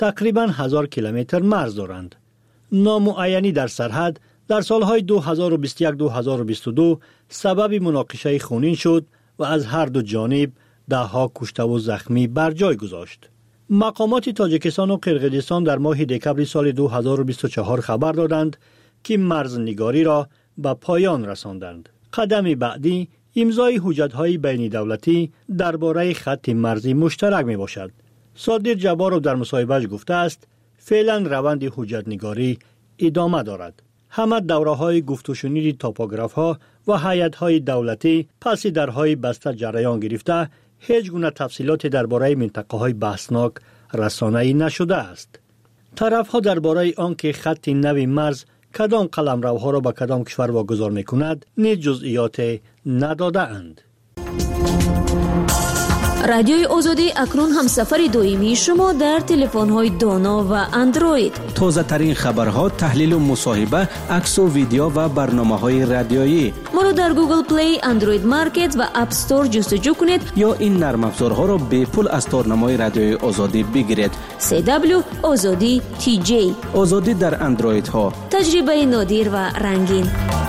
تقریباً 1000 کیلومتر مرز دارند. نامعینی در سرحد در سالهای 2021-2022 سبب مناقشه خونین شد و از هر دو جانب دهها کشته و زخمی بر جای گذاشت. مقامات تاجیکستان و قرقیزستان در ماه دکمبر سال 2024 خبر دادند که مرزنگاری را به پایان رساندند. قدم بعدی امضای حجت‌های بین دولتی درباره خط مرزی مشترک می باشد. صادق جبارov در مصاحبه‌اش گفته است فعلا روند حجت‌نگاری ادامه دارد. همه دوره‌های گفت و شنید توپوگراف‌ها و هیئت‌های دولتی پس درهای بسته جریان گرفته هیچ گونه تفصیلات درباره منطقه‌های بحثناک رسانه‌ای نشده است. طرف‌ها درباره آنکه خط نو مرز کدام قلمروها را به کدام کشور واگذار می‌کند نیز جزئیات نداده‌اند. رادیوی آزادی اکنون هم سفر دائمی شما در تلفن‌های دانا و اندروید. تازه ترین خبرها، تحلیل و مصاحبه، عکس و ویدیو و برنامه‌های رادیویی. ما را در گوگل پلی، اندروید مارکت و اپ استور جستجو کنید یا این نرم افزارها را به پول از تارنمای رادیوی آزادی بگیرید. CW آزادی TJ. آزادی در اندروید ها. تجربه نادر و رنگین.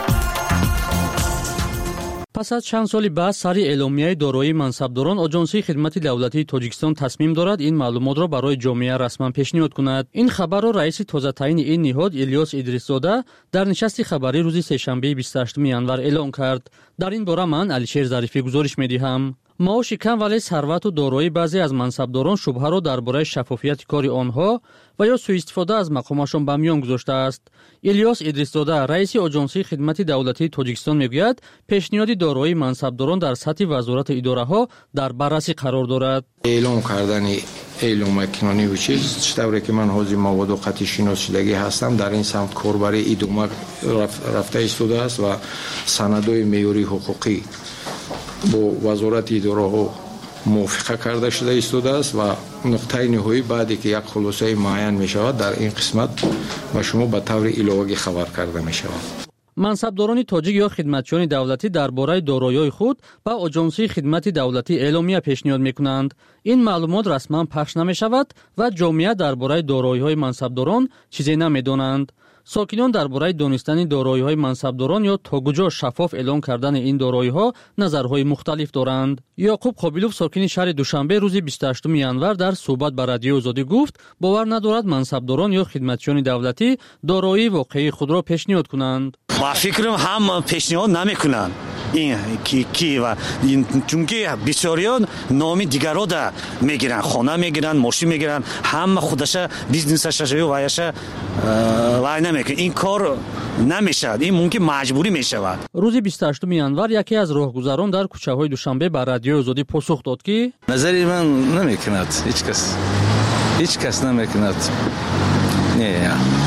پس از چند سال بعد سر اعلامیه دارایی منصبداران آژانسی خدمت دولتی تاجیکستان تصمیم دارد این معلومات را برای جامعه رسما پیشنهاد کند. این خبر را رئیس تازه تعیین این نهاد الیاس ادریس‌زاده در نشست خبری روز سه‌شنبه 28 ینور اعلام کرد. در این باره من علیشیر ظریفی گزارش می‌دهم. معاش کم ولی ثروت و دارایی بعضی از منصبداران شبهه را درباره شفافیت کار آنها و یا سوء استفاده از مقامشان به میان گذاشته است. الیاس ادریس‌زاده رئیس آژانسی خدمت دولتی تاجیکستان میگوید پیشنهاد دارایی منصبداران در سطح وزارت اداره‌ها در بررسی قرار دارد. اعلام کردن اعلام کنونی و چیز چطوری که من حوزه مواد و قطعی شناسایی هستم در این سمت کاربری ادامه رفته ایستاده است و سندهای معیاری حقوقی با وزارت اداره ها موافقه کرده شده ایستاده است و نقطه نهایی بعدی که یک خلاصه معین می شود در این قسمت و شما به طور علاوه خبر کرده می شود. منصبداران تاجیک یا خدمتچیان دولتی درباره دارایی‌های خود به آژانسی خدمت دولتی اعلامیه پیشنهاد می‌کنند. این معلومات رسما پخش نمی‌شود و جامعه درباره دارایی‌های منصبداران چیزی نمی‌دانند. ساکنان درباره دانستن دارایی‌های منصبداران یا تا کجا شفاف اعلام کردن این دارایی‌ها نظرهای مختلف دارند. یعقوب قابلوف ساکن شهر دوشنبه روز 28 ینور در صحبت با رادیو آزادی گفت باور ندارد منصبداران یا خدمتچیان دولتی دارایی واقعی خود را پیشنهاد کنند. با فکرم هم پیشنهاد نمی‌کنند. این کی و چون که بسیاریان نام دیگران را میگیرن، خانه میگیرن، ماشین میگیرن، هم خودش بیزنسش و وایش وای نمیکنه. این کار نمیشه، این ممکن مجبوری میشود. روز 28 ینور یکی از راهگذران در کوچه‌های دوشنبه به رادیو آزادی پاسخ داد که نظری من نمیکند، هیچ کس نمیکند. نه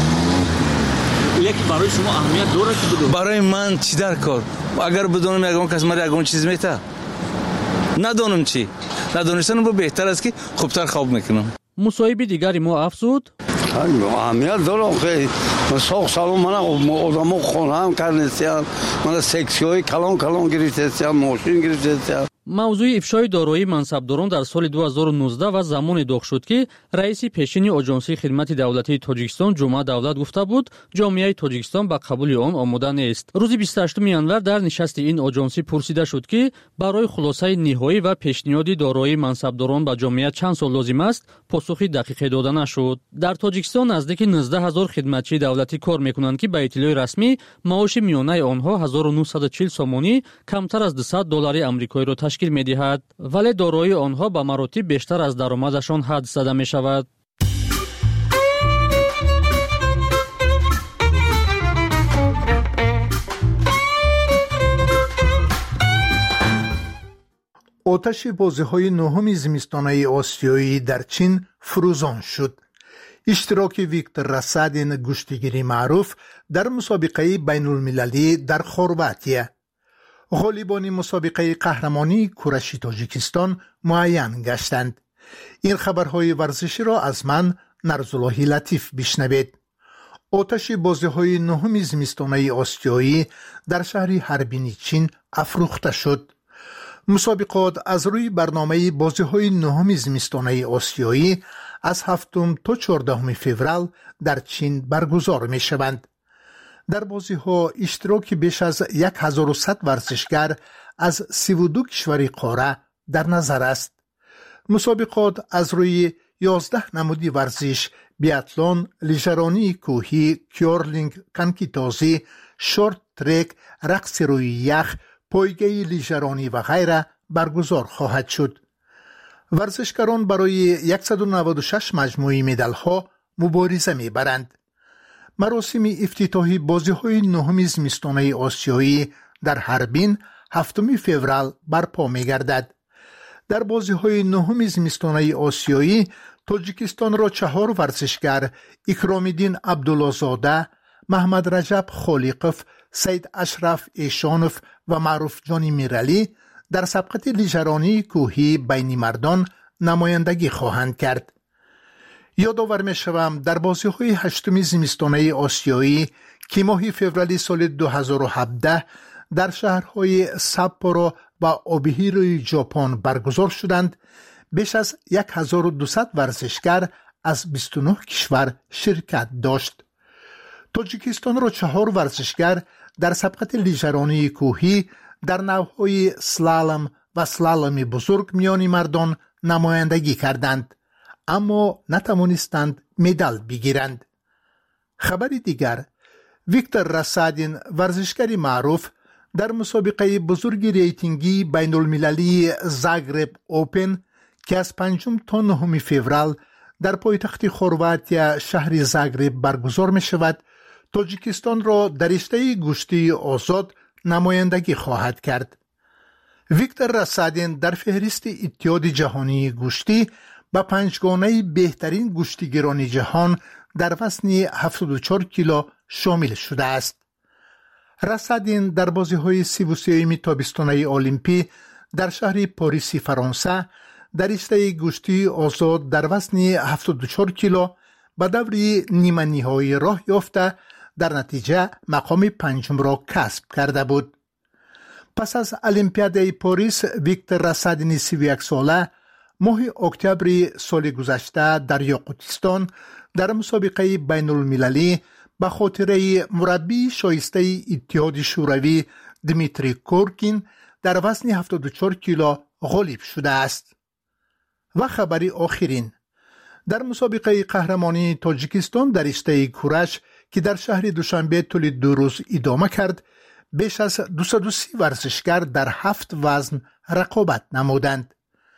یک برای شما اهمیت داره که بدون؟ برای من چی در کار؟ اگر بدونم یگان کس مرا یگان چیز میته ندونم چی ندونستن با بهتر است که خوبتر خواب میکنم. مصاحبه دیگری ما افزود اهمیت داره که ساخت سالون من آدمو خونه هم کردن من سکسیوی کلان گرفتم ماشین گرفتم. موضوع افشای دارایی منصبداران در سال 2019 و زمان داغ شد که رئیس پیشین آژانسی خدمت دولتی تاجیکستان جمعه دولت گفته بود جامعه تاجیکستان به قبول آن آماده نیست. روز 28 ینور در نشست این آژانسی پرسیده شد که برای خلاصه نهایی و پیشنهاد دارایی منصبداران به جامعه چند سال لازم است، پاسخی دقیق داده نشد. در تاجیکستان نزدیک 19000 خدمتچی دولتی کار میکنند که به اطلاع رسمی معاش میانه آنها 1940 سومانی کمتر از $200 آمریکایی را تشکیل می‌دهد، ولی دارایی آنها به مراتب بیشتر از درآمدشان حد زده می‌شود. آتش بازی‌های نهم زمستانه آسیایی در چین فروزان شد. اشتراک ویکتور راسادین گشتیگیری معروف در مسابقه بین المللی در خرواطیه. غالبان مسابقه قهرمانی کورش تاجیکستان معین گشتند. این خبرهای ورزشی را از من نرزالله لطیف بشنوید. آتش بازی‌های نهم زمستانه آسیایی در شهر هربین چین افروخته شد. مسابقات از روی برنامه بازی‌های نهم زمستانه آسیایی از 7 تا 14 فوریه در چین برگزار می شوند. در بازی ها اشتراک بیش از 1100 ورزشگر از 32 کشور قاره در نظر است. مسابقات از روی 11 نمودی ورزش، بیاتلون، لیژرانی کوهی، کیورلینگ، کنکیتازی، شورت ترک، رقص روی یخ، پایگاه لیژرانی و غیره برگزار خواهد شد. ورزشکاران برای 196 مجموعه مدال ها مبارزه می برند. مراسم افتتاحی بازی های نهم زمستانه آسیایی در هاربین 7 فوریه برپا می گردد. در بازی های نهم زمستانه آسیایی تاجیکستان را 4 ورزشگر اکرام‌الدین عبدالله‌زاده، محمد رجب خالقوف، سید اشرف ایشانوف و معروف جان میرعلی در سبقت لیژرانی کوهی بین مردان نمایندگی خواهند کرد. یادآور می‌شوم در بازی‌های 8 زمستانه آسیایی که ماه فوریه سال 2017 در شهرهای ساپورو و اوبیهیروی ژاپن برگزار شدند، بیش از 1200 ورزشگر از 29 کشور شرکت داشت. تاجیکستان را 4 ورزشگر در سبقت لیژرانی کوهی در نوعهای سلالم و سلالم بزرگ میان مردان نمایندگی کردند، اما نتوانستند مدال بگیرند. خبر دیگر، ویکتور راسادین ورزشکاری معروف در مسابقه بزرگ ریتینگی بین المللی زاگرب اوپن که از 5 تا 9 فوریه در پایتخت خرواتیا شهر زاگرب برگزار می شود، تاجیکستان را در رشته گشتی آزاد نمایندگی خواهد کرد. ویکتور راسادین در فهرست اتحاد جهانی گشتی با 5 گانه بهترین گشتیگران جهان در وزن 74 کیلو شامل شده است. راسادین در بازی‌های 33 تابستانه المپی در شهر پاریس فرانسه در رشته گشتی آزاد در وزن 74 کیلو به دوره نیمه نهایی راه یافته در نتیجه مقام 5 را کسب کرده بود. پس از المپیاد پاریس، ویکتور راسادین 31 ساله ماه اکتبر سال گذشته در یاقوتستان در مسابقه بین المللی به خاطر مربی شایسته اتحاد شوروی دمیتری کورکین در وزن 74 کیلو غالب شده است. و خبری آخرین، در مسابقه قهرمانی تاجیکستان در رشته کورش که در شهر دوشنبه طول 2 روز ادامه کرد، بیش از 230 ورزشگر در 7 وزن رقابت نمودند.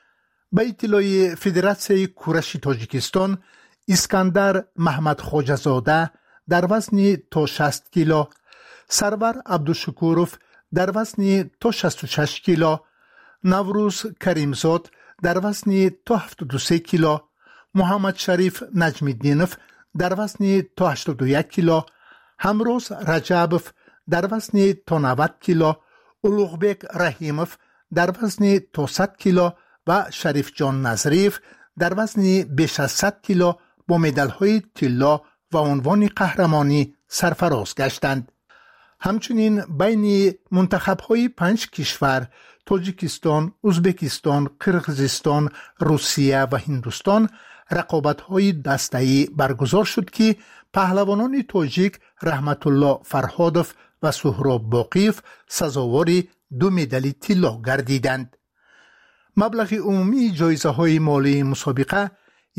به اطلاع فدراسیون کورش تاجیکستان، اسکندر محمد خواجه‌زاده در وزن تا 60 کیلو، سرور عبدالشکوروف در وزن تا 66 کیلو، نوروز کریمزاد در وزن تا 73 کیلو، محمد شریف نجمی‌الدینوف در وزن تا 81 کیلو، همروز رجبوف در وزن تا 90 کیلو، اولوغبک رحیموف در وزن تا 100 کیلو و شریف جان نظریف در وزن بیش از 100 کیلو با مدال‌های طلا و عنوان قهرمانی سرفراز گشتند. همچنین بین منتخب‌های 5 کشور تاجیکستان، ازبکستان، قرقیزستان، روسیه و هندوستان رقابت‌های دسته‌ای برگزار شد که پهلوانان تاجیک رحمت الله فرهادوف و سهراب باقیف سزاوار 2 مدال طلا گردیدند. مبلغ عمومی جایزه‌های مالی مسابقه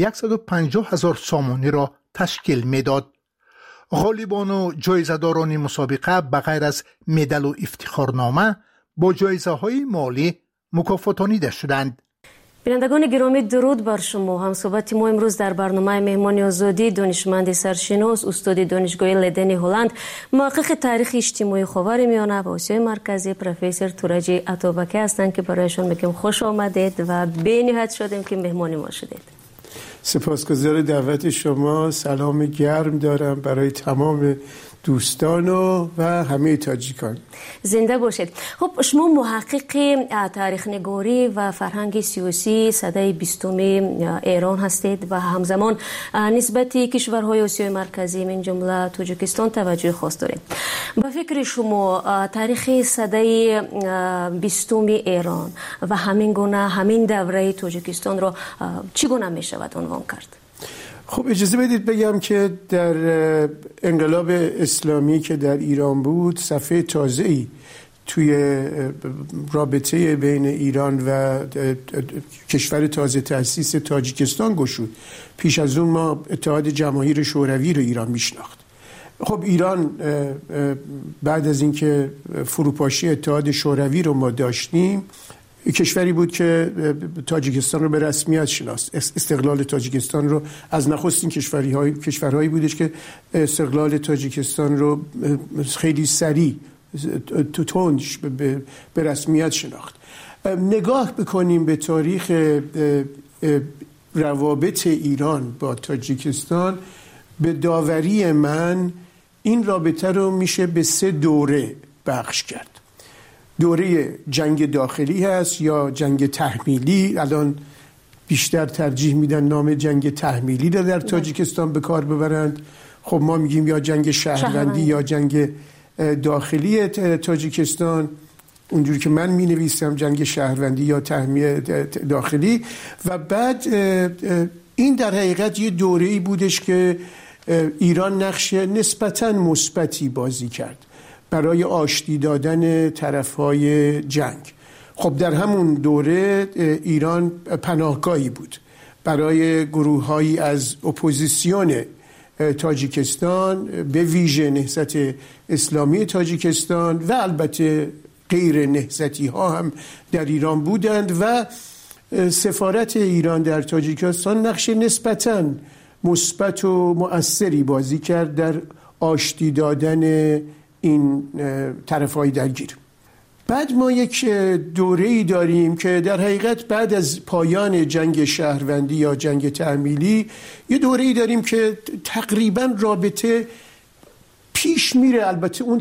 150,000 سامانی را تشکیل می‌داد. غالبان و جایزه‌داران مسابقه بغیر از مدال و افتخارنامه با جایزه‌های مالی مکافاتانیده شدند. بینندگان گرامی، درود بر شما. همصحبت ما امروز در برنامه مهمان آزادی دانشمند سرشناس استاد دانشگاه لدن هلند، محقق تاریخ اجتماعی خاورمیانه و آسیای مرکزی پروفسور تورجی عطابکی هستند که برایشان میگم خوش آمدید و بینهایت شدیم که مهمان ما شدید. سپاسگزار دعوت شما. سلام گرم دارم برای تمام دوستان و همه تاجیکان. زنده باشید. خب شما محقق تاریخ نگاری و فرهنگ سیاسی سده 20 ایران هستید و همزمان نسبت کشورهای آسیای مرکزی من جمله تاجیکستان توجه خاص دارید. با فکر شما تاریخ سده 20 ایران و همین گونه همین دوره تاجیکستان را چگونه می شود عنوان کرد؟ خب اجازه بدید بگم که در انقلاب اسلامی که در ایران بود صفحه تازه‌ای توی رابطه بین ایران و کشور تازه تأسیس تاجیکستان گشود. پیش از اون ما اتحاد جماهیر شوروی رو ایران میشناخت. خب ایران بعد از اینکه فروپاشی اتحاد شوروی رو ما داشتیم، کشوری بود که تاجیکستان رو به رسمیت شناست. استقلال تاجیکستان رو از نخستین کشورهایی بودش که استقلال تاجیکستان رو خیلی سریع تندش به رسمیت شناخت. نگاه بکنیم به تاریخ روابط ایران با تاجیکستان، به داوری من این رابطه رو میشه به 3 دوره بخش کرد. دوره جنگ داخلی هست یا جنگ تحمیلی. الان بیشتر ترجیح میدن نام جنگ تحمیلی رو در تاجیکستان به کار ببرند. خب ما میگیم یا جنگ شهروندی یا جنگ داخلی تاجیکستان، اونجوری که من می نویسم جنگ شهروندی یا تحمیل داخلی. و بعد این در حقیقت یه دوره‌ای بودش که ایران نقش نسبتاً مثبتی بازی کرد برای آشتی دادن طرف‌های جنگ. خب در همون دوره ایران پناهگاهی بود برای گروه‌هایی از اپوزیسیون تاجیکستان، به ویژه نهضت اسلامی تاجیکستان و البته غیر نهضتی ها هم در ایران بودند و سفارت ایران در تاجیکستان نقش نسبتاً مثبت و مؤثری بازی کرد در آشتی دادن این طرف‌های درگیر. بعد ما یک دوره‌ای داریم که در حقیقت بعد از پایان جنگ شهروندی یا جنگ تحمیلی یه دوره‌ای داریم که تقریباً رابطه پیش میره. البته اون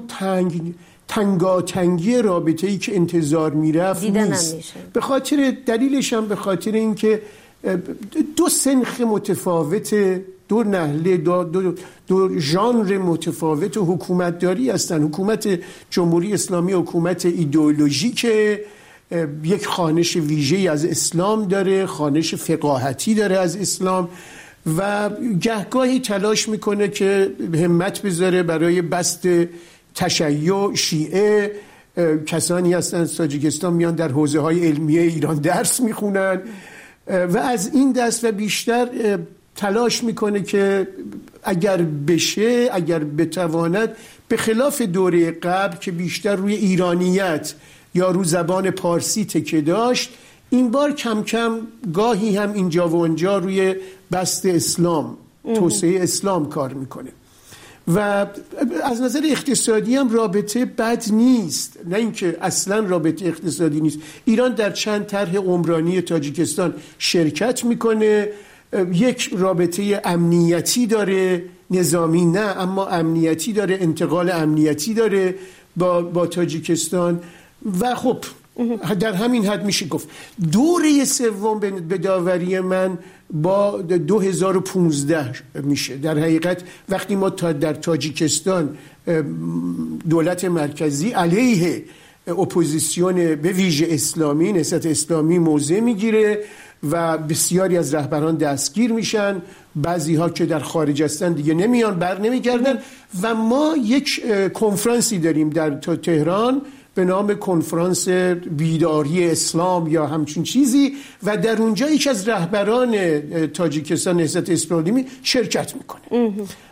تنگاتنگی رابطه‌ای که انتظار میرفت نیست. به خاطر دلیلش هم به خاطر اینکه 2 سنخ متفاوت، 2 نحله، 2 ژانر متفاوت و حکومتداری هستن. حکومت جمهوری اسلامی حکومت ایدئولوژیکه، یک خوانش ویژه‌ای از اسلام داره، خوانش فقاهتی داره از اسلام و گهگاهی تلاش میکنه که همت بذاره برای بسط تشیع شیعه. کسانی هستن از تاجیکستان میان در حوزه‌های علمیه ایران درس میخونن و از این دست و بیشتر تلاش میکنه که اگر بشه، اگر بتواند، به خلاف دوره قبل که بیشتر روی ایرانیت یا رو زبان پارسی تکیه داشت، این بار کم کم گاهی هم اینجا و اونجا روی بسط اسلام، توسعه اسلام کار میکنه. و از نظر اقتصادی هم رابطه بد نیست، نه اینکه اصلا رابطه اقتصادی نیست. ایران در چند طرح عمرانی تاجیکستان شرکت میکنه، یک رابطه امنیتی داره، نظامی نه اما امنیتی داره، انتقال امنیتی داره با تاجیکستان و خب در همین حد میشه گفت. دوره سوم به داوری من با 2015 میشه. در حقیقت وقتی ما در تاجیکستان دولت مرکزی علیه اپوزیسیون به ویژه اسلامی، نهضت اسلامی موضع میگیره و بسیاری از رهبران دستگیر میشن، بعضی ها که در خارج هستن دیگه نمیان، بر نمیگردن و ما یک کنفرانسی داریم در تهران به نام کنفرانس بیداری اسلام یا همچون چیزی و در اونجا یک از رهبران تاجیکستان نهضت اسلامی شرکت میکنه.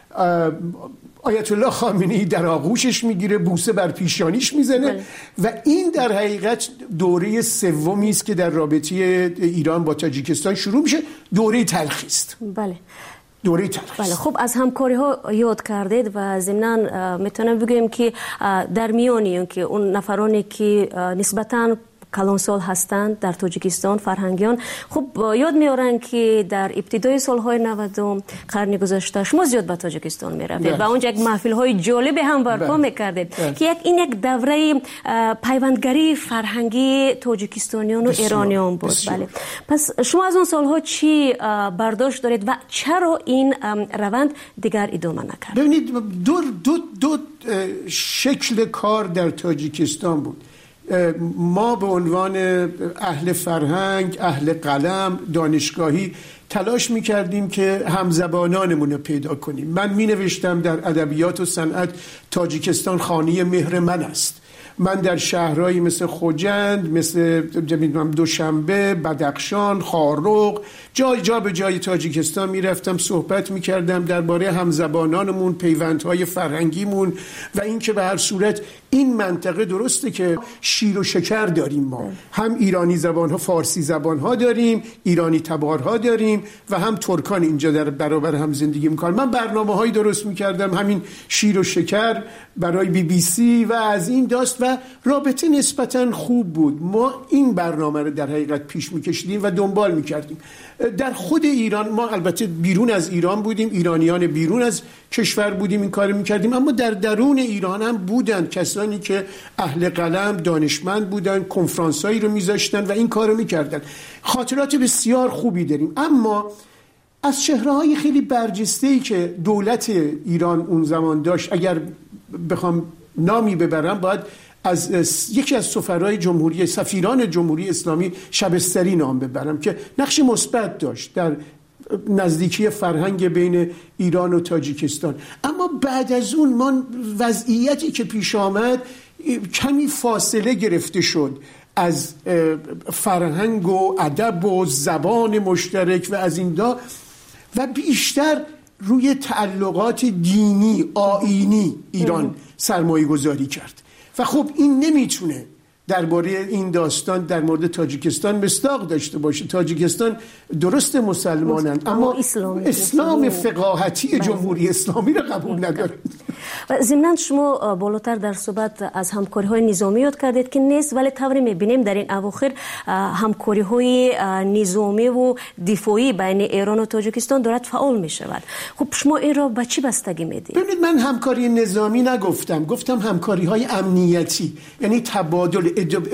آیت الله خامنه‌ای در آغوشش میگیره، بوسه بر پیشانیش میزنه و این در حقیقت دوره سومی است که در رابطه ایران با تاجیکستان شروع میشه. دوره تلخی است. بله. دوره تلخی. بله. خب از همکاری ها یاد کردید و ضمناً میتونم بگم که در میانی که اون نفرانی که نسبتاً کلانسال هستند در تاجیکستان، فرهنگیان، خب یاد میارن که در ابتدای سالهای 90 قرن گذشته شما زیاد به تاجیکستان میرفتید و اونجا یک محفل‌های جالب هم برپا میکردید که این یک دوره پیوندگری فرهنگی تاجیکستانیان و ایرانیان بود. بله. پس شما از اون سالها چی برداشت دارید و چرا این روند دیگر ادامه نکرد؟ ببینید دو شکل کار در تاجیکستان بود. ما به عنوان اهل فرهنگ، اهل قلم، دانشگاهی تلاش میکردیم که همزبانانمون رو پیدا کنیم. من مینوشتم در ادبیات و صنعت تاجیکستان خانه مهر من است. من در شهرهایی مثل خوجند، مثل دوشنبه، بدخشان، خارق، جا به جای تاجیکستان میرفتم، صحبت میکردم درباره همزبانانمون، پیوندهای فرهنگیمون و اینکه به هر صورت این منطقه درسته که شیر و شکر داریم، ما هم ایرانی زبانها، فارسی زبانها داریم، ایرانی تبارها داریم و هم ترکان اینجا در برابر هم زندگی میکنن. من برنامه‌هایی درست میکردم همین شیر و شکر برای BBC و از این داست و رابطه نسبتاً خوب بود. ما این برنامه رو در حقیقت پیش میکشیدیم و دنبال میکردیم. در خود ایران، ما البته بیرون از ایران بودیم، ایرانیان بیرون از کشور بودیم، این کار میکردیم، اما در درون ایران هم بودن کسانی که اهل قلم، دانشمند بودن، کنفرانسایی رو میذاشتن و این کار رو میکردن. خاطرات بسیار خوبی داریم. اما از چهره‌های خیلی برجسته‌ای که دولت ایران اون زمان داشت، اگر بخوام نامی ببرم، باید از یکی از سفیران جمهوری اسلامی شبستری نام ببرم که نقش مثبت داشت در نزدیکی فرهنگ بین ایران و تاجیکستان. اما بعد از اون ما وضعیتی که پیش آمد، کمی فاصله گرفته شد از فرهنگ و ادب و زبان مشترک و از این دا و بیشتر روی تعلقات دینی آیینی ایران سرمایه گذاری کرد و خب این نمیتونه درباره این داستان در مورد تاجیکستان مصداق داشته باشه. تاجیکستان درست مسلمانند اما اسلام فقاهتی جمهوری اسلامی را قبول ندارند. ضمناً شما بالاتر در صحبت از همکاری‌های نظامی یاد کردید که نیست، ولی طوری می‌بینیم در این اواخر همکاری‌های نظامی و دفاعی بین ایران و تاجیکستان دارد فعال می‌شود. خب شما این را به چی بستگی میدید؟ ببینید، من همکاری نظامی نگفتم، گفتم همکاری‌های امنیتی، یعنی تبادل،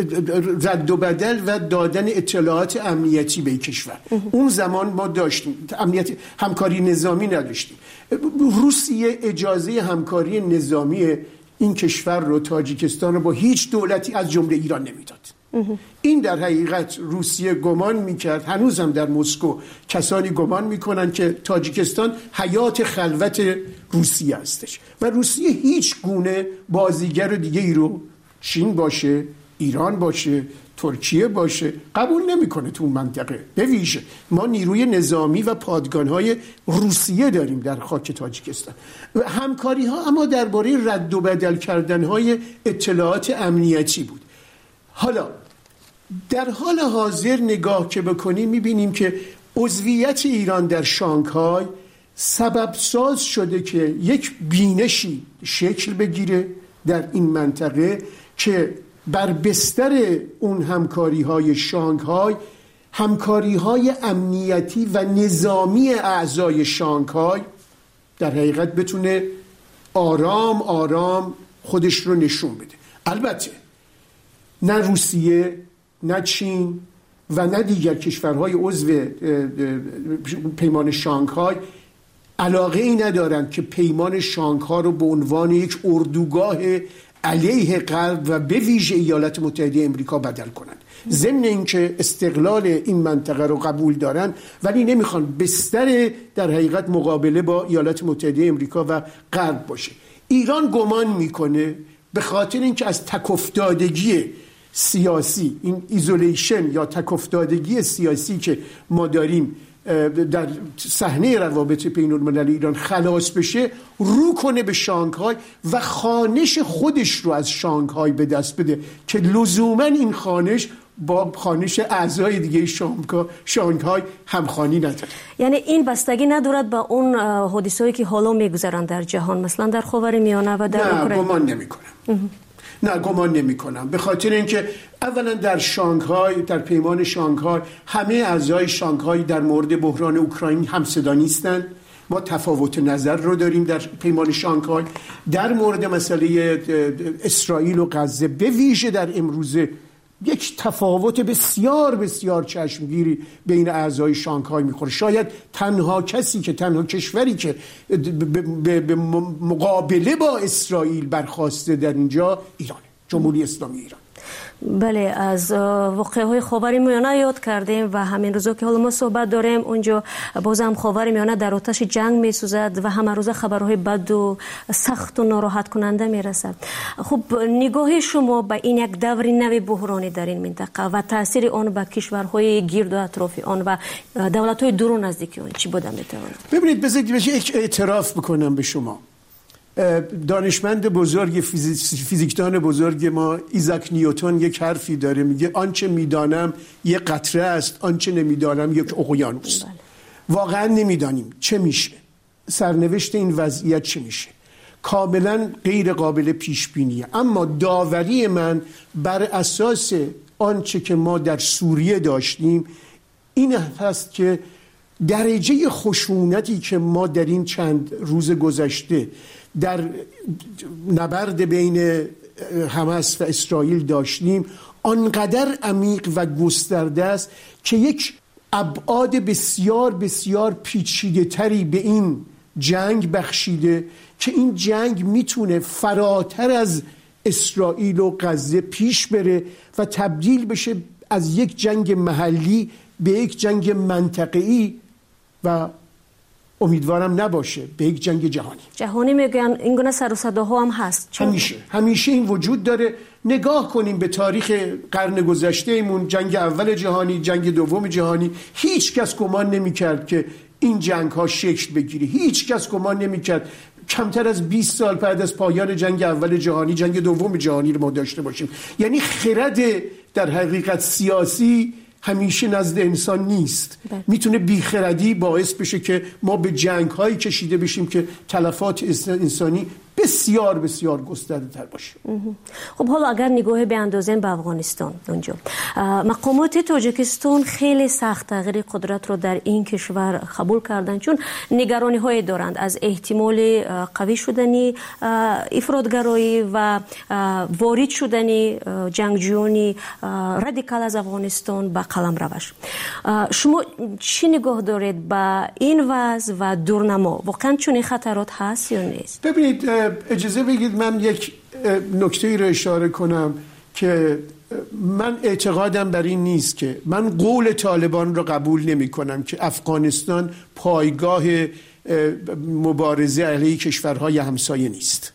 رد و بدل و دادن اطلاعات امنیتی به کشور. اون زمان ما داشتیم همکاری نظامی نداشتیم. روسیه اجازه همکاری نظامی این کشور رو، تاجیکستان رو، با هیچ دولتی از جمله ایران نمیداد. این در حقیقت روسیه گمان میکرد، هنوز هم در مسکو کسانی گمان میکنن که تاجیکستان حیات خلوت روسیه هستش و روسیه هیچ گونه بازیگر دیگه ای رو، چین باشه، ایران باشه، ترکیه باشه، قبول نمیکنه تو اون منطقه. به ویژه ما نیروی نظامی و پادگان‌های روسیه داریم در خاک تاجیکستان. و همکاری‌ها اما درباره رد و بدل کردن‌های اطلاعات امنیتی بود. حالا در حال حاضر نگاه که بکنیم می‌بینیم که عضویت ایران در شانگهای سبب ساز شده که یک بینشی شکل بگیره در این منطقه که بر بستر اون همکاری‌های شانگهای، همکاری‌های امنیتی و نظامی اعضای شانگهای در حقیقت بتونه آرام آرام خودش رو نشون بده. البته نه روسیه، نه چین و نه دیگر کشورهای عضو پیمان شانگهای علاقه ای ندارند که پیمان شانگهای رو به عنوان یک اردوگاه علیه غرب و به ویژه ایالات متحده امریکا بدل کنند. ضمن اینکه استقلال این منطقه رو قبول دارن، ولی نمیخوان بستر در حقیقت مقابله با ایالات متحده امریکا و غرب باشه. ایران گمان میکنه به خاطر اینکه از تک‌افتادگی سیاسی، این ایزولیشن یا تک‌افتادگی سیاسی که ما داریم در صحنه روابط بین‌المللی ایران خلاص بشه، رو کنه به شانگهای و خانش خودش رو از شانگهای به دست بده که لزوما این خانش با خانش اعضای دیگه شانگهای همخوانی نداره. یعنی این بستگی ندارد با اون حادثه‌ای که حالا میگذرن در جهان، مثلا در خاورمیانه و در اوکراین؟ نه، گمان نمی‌کنم. نه، گمان نمی کنم، به خاطر اینکه اولا در شانگهای، در پیمان شانگهای، همه اعضای شانگهای در مورد بحران اوکراین همصدا نیستند. ما تفاوت نظر رو داریم در پیمان شانگهای. در مورد مسئله اسرائیل و غزه به ویژه در امروزه یک تفاوت بسیار بسیار چشمگیری بین اعضای شانگهای میخوره. شاید تنها کشوری که به مقابله با اسرائیل برخواسته در اینجا ایرانه، جمهوری اسلامی ایران. بله، از واقعه‌های خاورمیانه یاد کردیم و همین روزا که حالا ما صحبت داریم اونجا بازم خاورمیانه در آتش جنگ می‌سوزد و همه روزه خبرهای بد و سخت و ناراحت کننده می‌رسد. خب نگاه شما به این یک دور نو بحرانی در این منطقه و تاثیر آن به کشورهای گرد و اطراف آن و دولت‌های دور و نزدیک آن چی بوده می‌تواند؟ ببینید، بذارید یک اعتراف بکنم به شما. دانشمند بزرگ فیزیکدان بزرگ ما ایزاک نیوتن یک حرفی داره، میگه آنچه میدانم یک قطره است، آنچه نمیدانم یک اقیانوس. واقعا نمیدانیم چه میشه، سرنوشت این وضعیت چه میشه، کاملا غیر قابل پیش بینیه. اما داوری من بر اساس آنچه که ما در سوریه داشتیم این هست که درجه خشونتی که ما در این چند روز گذشته در نبرد بین حماس و اسرائیل داشتیم آنقدر عمیق و گسترده است که یک ابعاد بسیار بسیار پیچیده تری به این جنگ بخشیده که این جنگ میتونه فراتر از اسرائیل و غزه پیش بره و تبدیل بشه از یک جنگ محلی به یک جنگ منطقه‌ای و امیدوارم نباشه به یک جنگ جهانی میگن این گونه سر و صداها هم هست. همیشه این وجود داره. نگاه کنیم به تاریخ قرن گذشته ایمون، جنگ اول جهانی، جنگ دوم جهانی، هیچ کس گمان نمی‌کرد که این جنگ ها شکل بگیره. هیچ کس گمان نمی‌کرد کمتر از 20 سال بعد از پایان جنگ اول جهانی جنگ دوم جهانی رو ما داشته باشیم. یعنی خرد در حقیقت سیاسی همیشه نزد انسان نیست. میتونه بیخردی باعث بشه که ما به جنگ هایی کشیده بشیم که تلفات انسانی بسیار بسیار گسترده تر باشه. خب حالا اگر نگاه بیاندازیم به افغانستان، اونجا مقامات تاجیکستان خیلی سخت تغییر قدرت رو در این کشور قبول کردن، چون نگرانی های دارند از احتمال قوی شدنی افراطگرایی و وارد شدنی جنگجویان رادیکال از افغانستان به قلمروش. شما چی نگاه دارید به این وضع و دورنما؟ واقعا چون خطرات هست یا نیست؟ ببینید، اجازه بگید من یک نکته‌ای رو اشاره کنم که من اعتقادم بر این نیست که من قول طالبان رو قبول نمی کنم که افغانستان پایگاه مبارزه علیه کشورهای همسایه نیست.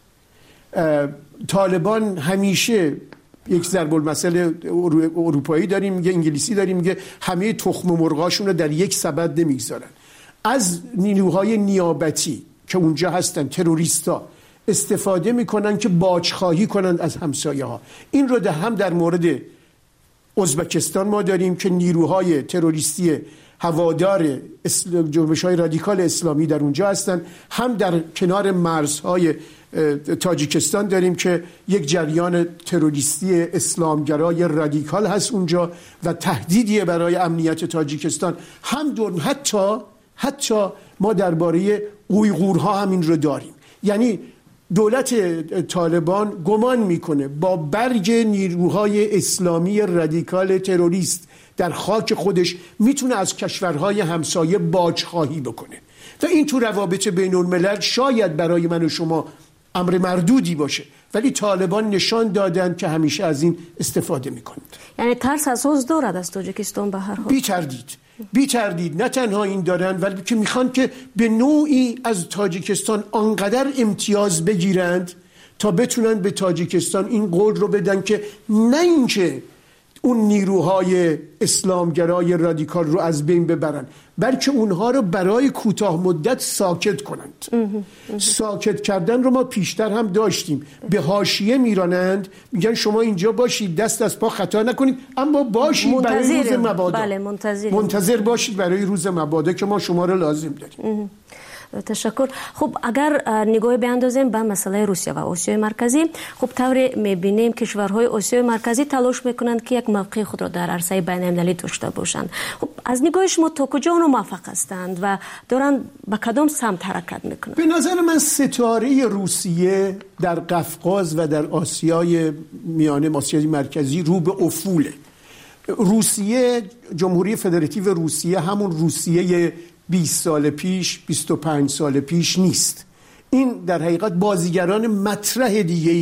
طالبان همیشه یک ضرب المثل اروپایی داریم، میگه انگلیسی داریم، میگه همه تخم مرغاشون رو در یک سبد نمیگذارن. از نیروهای نیابتی که اونجا هستن، تروریستا استفاده میکنن که باجخواهی کنند از همسایه ها. این رو هم در مورد ازبکستان ما داریم که نیروهای تروریستی هوادار جنبش‌های رادیکال اسلامی در اونجا هستن، هم در کنار مرزهای تاجیکستان داریم که یک جریان تروریستی اسلامگرای رادیکال هست اونجا و تهدیدیه برای امنیت تاجیکستان. هم حتی ما درباره اویغورها همین رو داریم. یعنی دولت طالبان گمان میکنه با برگ نیروهای اسلامی رادیکال تروریست در خاک خودش میتونه از کشورهای همسایه باجخواهی بکنه و این تو روابط بین الملل شاید برای من و شما امر مردودی باشه، ولی طالبان نشان دادن که همیشه از این استفاده میکنند. یعنی ترس اساس دارد از تاجیکستان به هر حال؟ بی تردید نه تنها این دارن، ولی که میخوان که به نوعی از تاجیکستان آنقدر امتیاز بگیرند تا بتونن به تاجیکستان این قول رو بدن که نه اینکه اون نیروهای اسلامگرای رادیکال رو از بین ببرن، بلکه اونها رو برای کوتاه مدت ساکت کنند. ساکت کردن رو ما پیشتر هم داشتیم. به حاشیه میرانند، میگن شما اینجا باشید، دست از پا خطا نکنید، اما باشید برای روز مبادا. بله، منتظر باشید برای روز مبادا که ما شما رو لازم داریم. تشکر. خب اگر نگاه بیاندازیم به مسئله روسیه و آسیای مرکزی، خب طوری میبینیم کشورهای آسیای مرکزی تلاش میکنند که یک موقع خود را در عرصه بین المللی داشته باشند. خب از نگاه شما تا کجا اونها موفق هستند و دارن به کدام سمت حرکت میکنند؟ به نظر من ستاره روسیه در قفقاز و در آسیای میانه، آسیای مرکزی رو به افوله. روسیه، جمهوری فدراتیو روسیه همون روسیه 20 سال پیش، 25 سال پیش نیست. این در حقیقت بازیگران مطرح دیگه‌ای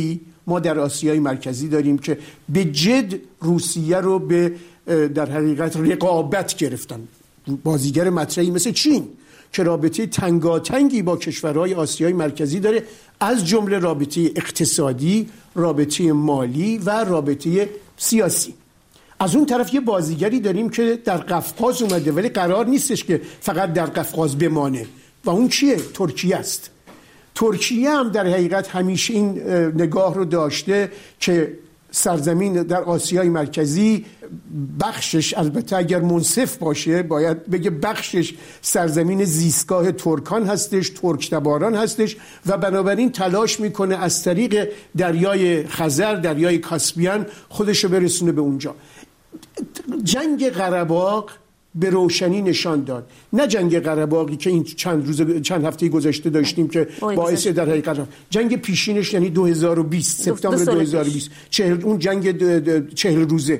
ما در آسیای مرکزی داریم که به جد روسیه رو به در حقیقت رقابت گرفتن. بازیگر مطرحی مثل چین که رابطه تنگاتنگی با کشورهای آسیای مرکزی داره، از جمله رابطه اقتصادی، رابطه مالی و رابطه سیاسی. از اون طرف یه بازیگری داریم که در قفقاز اومده ولی قرار نیستش که فقط در قفقاز بمانه و اون کیه؟ ترکیه است. ترکیه هم در حقیقت همیشه این نگاه رو داشته که سرزمین در آسیای مرکزی بخشش، البته اگر منصف باشه باید بگه بخشش سرزمین زیستگاه ترکان هستش، ترک تباران هستش و بنابراین تلاش میکنه از طریق دریای خزر، دریای کاسپیان خودشو برسونه به اونجا. جنگ قره‌باغ به روشنی نشان داد، نه جنگ قره‌باغی که این چند هفته گذشته داشتیم که باعث در حقیقت جنگ پیشینش یعنی 2020 سپتامبر 2020 اون جنگ 40 روزه،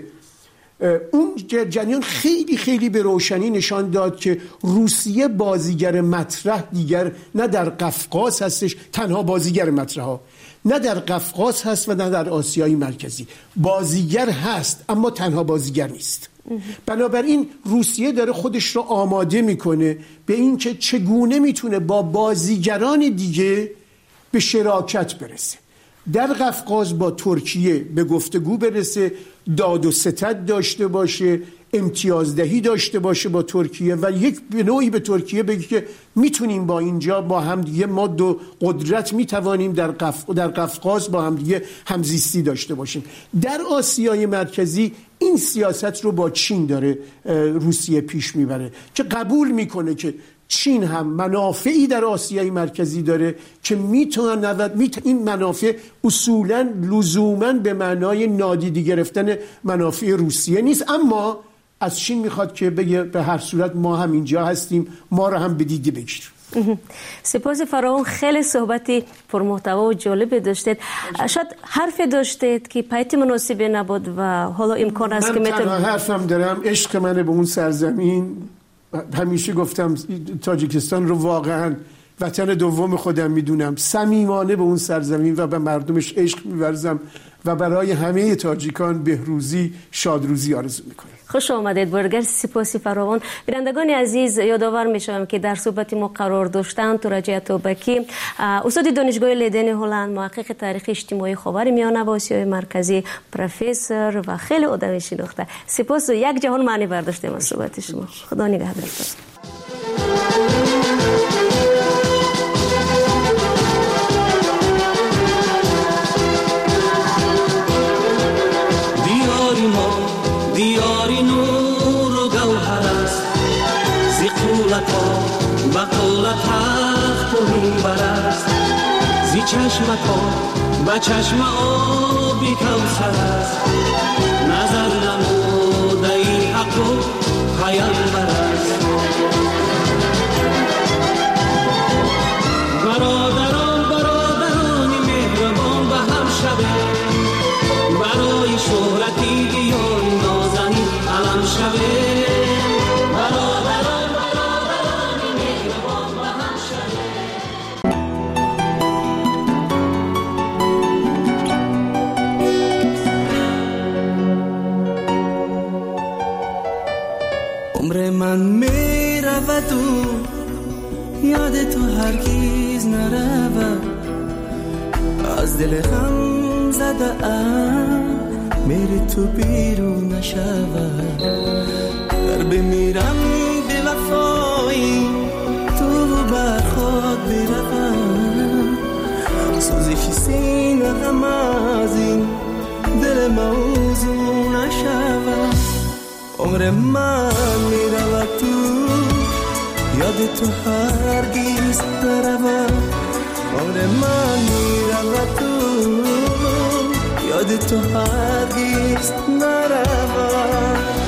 اون جریان خیلی خیلی به روشنی نشان داد که روسیه بازیگر مطرح دیگر نه در قفقاز هستش، تنها بازیگر مطرح ها نه در قفقاز هست و نه در آسیای مرکزی. بازیگر هست اما تنها بازیگر نیست. بنابراین روسیه داره خودش رو آماده میکنه به این که چگونه میتونه با بازیگران دیگه به شراکت برسه، در قفقاز با ترکیه به گفتگو برسه، داد و ستد داشته باشه، امتیازدهی داشته باشه با ترکیه و یک به نوعی به ترکیه بگه که میتونیم با اینجا با هم دیگه ما دو قدرت میتوانیم در قفقاز با هم دیگه همزیستی داشته باشیم. در آسیای مرکزی این سیاست رو با چین داره روسیه پیش میبره که قبول میکنه که چین هم منافعی در آسیای مرکزی داره که میتونه این منافع اصولاً لزوماً به معنای نادیده گرفتن منافع روسیه نیست، اما از چین میخواد که بگه به هر صورت ما هم اینجا هستیم، ما رو هم به دیده بگیر. سپاس فراوان، خیلی صحبتی پرمحتوا و جالب داشتید. شاید حرف داشتید که پیت مناسب نبود و حالا امکان است که من حرفم دارم، عشق منه به اون سرزمین. همیشه گفتم تاجیکستان رو واقعا وطن دوم خودم میدونم، صمیمانه به اون سرزمین و به مردمش عشق می‌ورزم و برای همه تاجیکان بهروزی، شادروزی آرزو میکنم. خوش آمدید برگر، سپاسی فراوان. بینندگان عزیز، یادآور میشم که در صحبت ما قرار داشتن تورج اتابکی، استاد دانشگاه لیدن هلند، محقق تاریخ اجتماعی خاورمیانه و آسیای مرکزی، پروفسور و خیلی آدم شناخته. سپاس و یک جهان معنی برداشتیم از صحبت شما. خدا نگهدارتون. دیاری نور و گوهر است، زی قولتا بقولت تخت و منبر است، زی چشمتا به چشم آبی کوثر است، نظر نموده این حق و پیامبر است. برادران مهربان به هم شده، برای شهرتی دیاری نازنین علم شده. برادران مهربان به هم شده. عمر من می رود و یاد تو هرگز نرود، از دل غم زده ام میری تو بیرون نشود. در بمیرم به وفایی تو بر خود بروم، سوزش سینه غم از این دل موضوع نشود. عمر من میرود تو یاد تو هرگز نرود، عمر من میرود تو یاد تو هرگز نرود.